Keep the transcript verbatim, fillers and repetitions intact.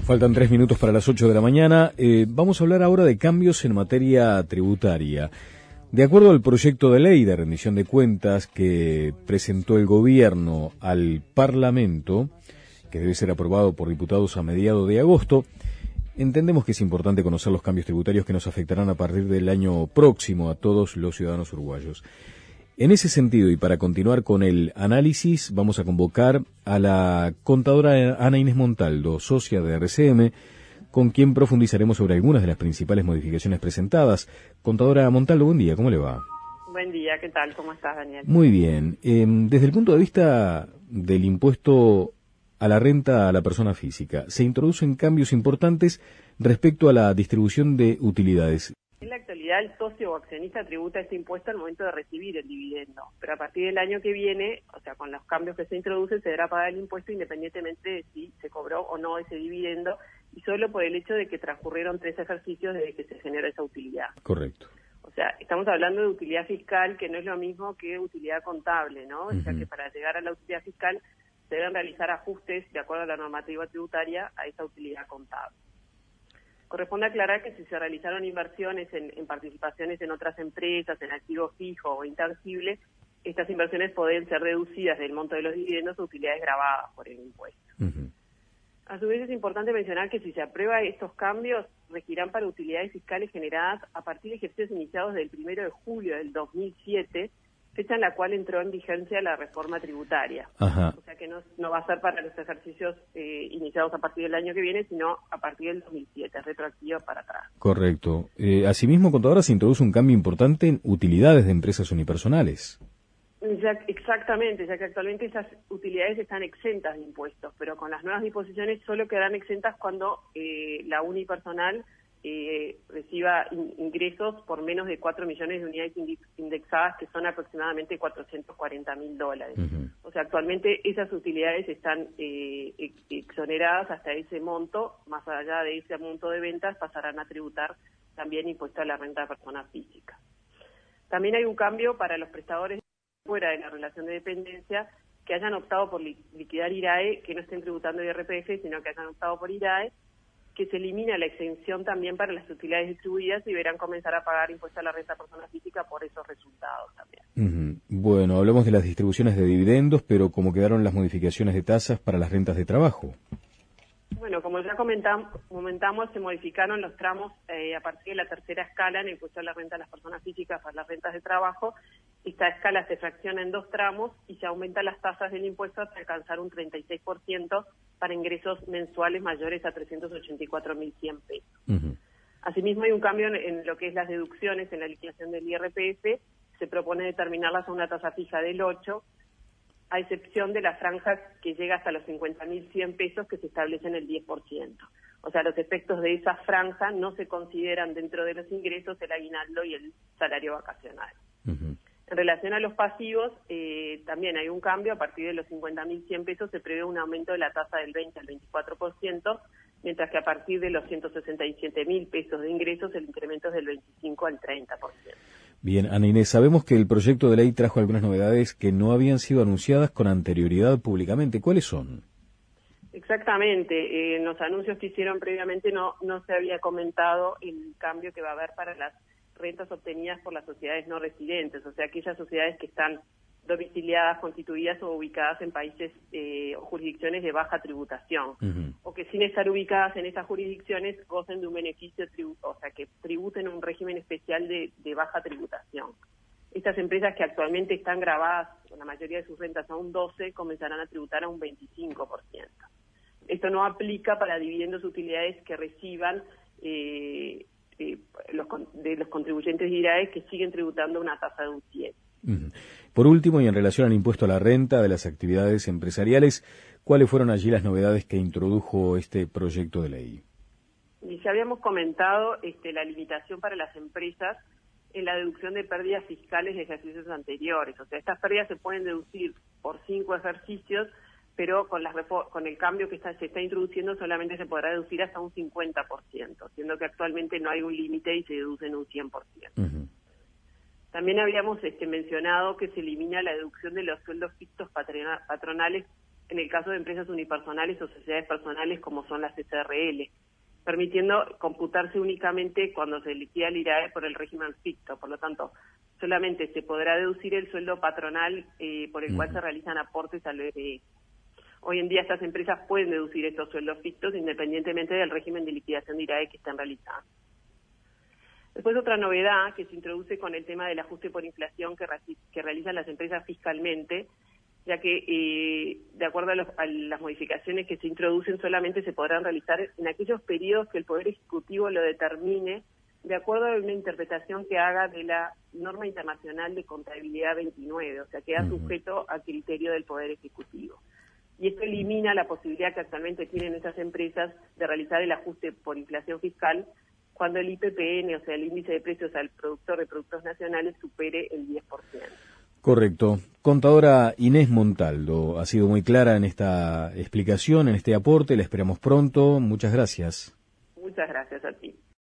Faltan tres minutos para las ocho de la mañana. Eh, vamos a hablar ahora de cambios en materia tributaria. De acuerdo al proyecto de ley de rendición de cuentas que presentó el gobierno al Parlamento, que debe ser aprobado por diputados a mediados de agosto, entendemos que es importante conocer los cambios tributarios que nos afectarán a partir del año próximo a todos los ciudadanos uruguayos. En ese sentido, y para continuar con el análisis, vamos a convocar a la contadora Ana Inés Montaldo, socia de R C M, con quien profundizaremos sobre algunas de las principales modificaciones presentadas. Contadora Montaldo, buen día, ¿cómo le va? Buen día, ¿qué tal? ¿Cómo estás, Daniel? Muy bien. Eh, desde el punto de vista del impuesto a la renta a la persona física, se introducen cambios importantes respecto a la distribución de utilidades. En la actualidad, el socio o accionista tributa este impuesto al momento de recibir el dividendo, pero a partir del año que viene, o sea, con los cambios que se introducen, se deberá pagar el impuesto independientemente de si se cobró o no ese dividendo, y solo por el hecho de que transcurrieron tres ejercicios desde que se generó esa utilidad. Correcto. O sea, estamos hablando de utilidad fiscal, que no es lo mismo que utilidad contable, ¿no? Uh-huh. O sea, que para llegar a la utilidad fiscal se deben realizar ajustes de acuerdo a la normativa tributaria a esa utilidad contable. Corresponde aclarar que si se realizaron inversiones en, en participaciones en otras empresas, en activos fijos o intangibles, estas inversiones pueden ser reducidas del monto de los dividendos a utilidades grabadas por el impuesto. Uh-huh. A su vez es importante mencionar que si se aprueba estos cambios, regirán para utilidades fiscales generadas a partir de ejercicios iniciados del primero de julio del dos mil siete, fecha en la cual entró en vigencia la reforma tributaria. Ajá. O sea que no, no va a ser para los ejercicios eh, iniciados a partir del año que viene, sino a partir del dos mil siete, retroactivo para atrás. Correcto. Eh, asimismo, contadora, se introduce un cambio importante en utilidades de empresas unipersonales. Ya, exactamente, ya que actualmente esas utilidades están exentas de impuestos, pero con las nuevas disposiciones solo quedarán exentas cuando eh, la unipersonal Eh, reciba in, ingresos por menos de cuatro millones de unidades indexadas, que son aproximadamente cuatrocientos cuarenta mil dólares. Uh-huh. O sea, actualmente esas utilidades están eh, ex exoneradas hasta ese monto. Más allá de ese monto de ventas pasarán a tributar también impuesto a la renta de persona física. También hay un cambio para los prestadores fuera de la relación de dependencia que hayan optado por li liquidar I R A E, que no estén tributando I R P F, sino que hayan optado por I R A E, que se elimina la exención también para las utilidades distribuidas y deberán comenzar a pagar impuesto a la renta persona física por esos resultados también. Uh-huh. Bueno, hablamos de las distribuciones de dividendos, pero ¿cómo quedaron las modificaciones de tasas para las rentas de trabajo? Bueno, como ya comentamos, comentamos se modificaron los tramos eh, a partir de la tercera escala en el impuesto a la renta de las personas físicas para las rentas de trabajo. Esta escala se fracciona en dos tramos y se aumentan las tasas del impuesto hasta alcanzar un treinta y seis por ciento para ingresos mensuales mayores a trescientos ochenta y cuatro mil cien pesos. Uh-huh. Asimismo, hay un cambio en, en lo que es las deducciones en la liquidación del I R P F. Se propone determinarlas a una tasa fija del ocho, a excepción de la franja que llega hasta los cincuenta mil cien pesos, que se establece en el diez por ciento. O sea, los efectos de esa franja no se consideran dentro de los ingresos el aguinaldo y el salario vacacional. Uh-huh. En relación a los pasivos, eh, también hay un cambio. A partir de los cincuenta mil cien pesos se prevé un aumento de la tasa del veinte al veinticuatro por ciento, mientras que a partir de los ciento sesenta y siete mil pesos de ingresos el incremento es del veinticinco al treinta por ciento. Bien, Ana Inés, sabemos que el proyecto de ley trajo algunas novedades que no habían sido anunciadas con anterioridad públicamente. ¿Cuáles son? Exactamente. Eh, en los anuncios que hicieron previamente no, no se había comentado el cambio que va a haber para las rentas obtenidas por las sociedades no residentes, o sea, aquellas sociedades que están domiciliadas, constituidas o ubicadas en países eh, o jurisdicciones de baja tributación, uh-huh. o que sin estar ubicadas en esas jurisdicciones gocen de un beneficio, tribu o sea, que tributen un régimen especial de, de baja tributación. Estas empresas que actualmente están grabadas, con la mayoría de sus rentas a un doce, comenzarán a tributar a un veinticinco por ciento. Esto no aplica para dividendos utilidades que reciban eh, eh, los, de los contribuyentes de I R A E, que siguen tributando una tasa de un siete. Uh-huh. Por último, y en relación al impuesto a la renta de las actividades empresariales, ¿cuáles fueron allí las novedades que introdujo este proyecto de ley? Y ya habíamos comentado este, la limitación para las empresas en la deducción de pérdidas fiscales de ejercicios anteriores. O sea, estas pérdidas se pueden deducir por cinco ejercicios, pero con, las con el cambio que está, se está introduciendo solamente se podrá deducir hasta un cincuenta por ciento, siendo que actualmente no hay un límite y se deduce en un cien por ciento. Uh-huh. También habíamos este, mencionado que se elimina la deducción de los sueldos fictos patronales en el caso de empresas unipersonales o sociedades personales como son las S R L, permitiendo computarse únicamente cuando se liquida el I R A E por el régimen ficto. Por lo tanto, solamente se podrá deducir el sueldo patronal eh, por el uh-huh. cual se realizan aportes al B P S. Hoy en día estas empresas pueden deducir estos sueldos fictos independientemente del régimen de liquidación de I R A E que estén realizando. Después otra novedad que se introduce con el tema del ajuste por inflación que, que realizan las empresas fiscalmente, ya que eh, de acuerdo a, los, a las modificaciones que se introducen solamente se podrán realizar en aquellos periodos que el Poder Ejecutivo lo determine de acuerdo a una interpretación que haga de la norma internacional de contabilidad veintinueve, o sea, queda sujeto a criterio del Poder Ejecutivo. Y esto elimina la posibilidad que actualmente tienen esas empresas de realizar el ajuste por inflación fiscal cuando el I P P N, o sea, el índice de precios al productor de productos nacionales, supere el diez por ciento. Correcto. Contadora Inés Montaldo, ha sido muy clara en esta explicación, en este aporte, la esperamos pronto. Muchas gracias. Muchas gracias a ti.